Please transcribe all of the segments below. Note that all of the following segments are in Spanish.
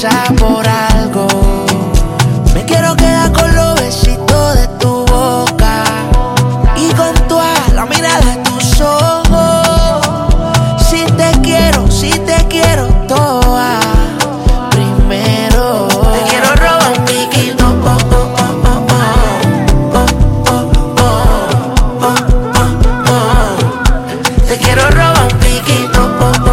empieza por algo. Me quiero quedar con los besitos de tu boca y con toda la mirada de tus ojos. Si te quiero toda. Primero te quiero robar un piquito, te quiero robar un piquito,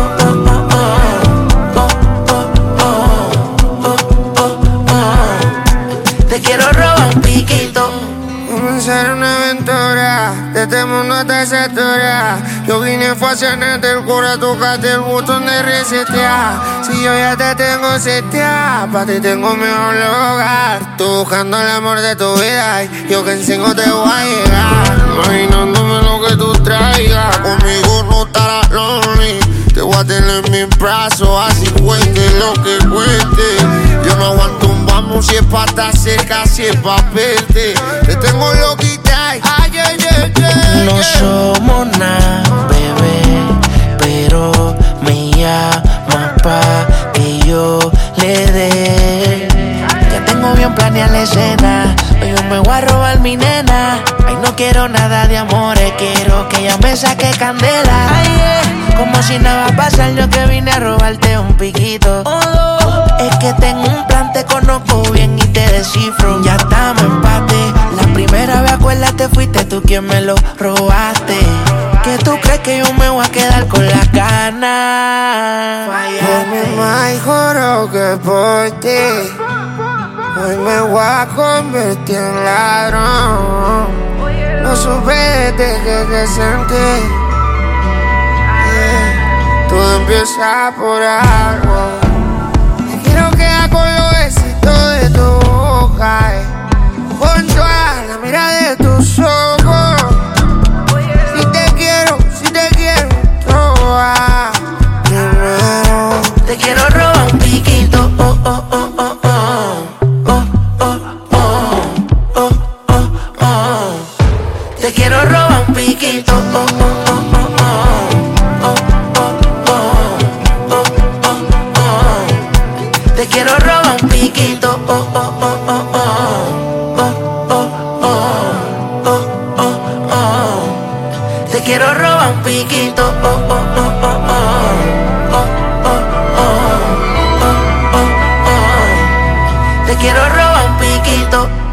te quiero robar un piquito. Comenzar una aventura, de este mundo hasta esa altura. Yo vine fue a llenarte el cura, tocarte el botón de resetear. Si yo ya te tengo seteada, pa' ti tengo mejor lugar. Tú buscando el amor de tu vida y yo que en 5 te voy a llegar. Imaginándome lo que tú traigas, conmigo no estarás lonely. Te voy a tener en mis brazos, así cueste lo que cueste. Yo no aguanto un vamos si es pa' estar cerca, si es pa' verte. Te tengo loquita, ay, ay, ay, ay. No somos nada, bebé, pero me llama pa' que yo le dé. Ya tengo bien planeada la escena, hoy yo me voy a robar mi nena. Ay, no quiero nada de amores, quiero que ella me saque candela. Ay, como si nada va a pasar, yo que vine a robarte un piquito. Es que tengo un plan, te conozco bien y te descifro. Ya estamos en empate. La primera vez, acuérdate, fuiste tú quien me lo robaste. ¿Qué tú crees que yo me voy a quedar con las ganas? Por mi más juro que por ti hoy me voy a convertir en ladrón. No supe desde que te sentí. Todo empieza por algo. Te quiero quedar con los besitos de tu boca, con toda la mirada de tus ojos. Si te quiero toda. Primero te quiero robar un piquito, te quiero robar un piquito, te quiero robar un piquito, te quiero robar un piquito, te quiero robar un piquito.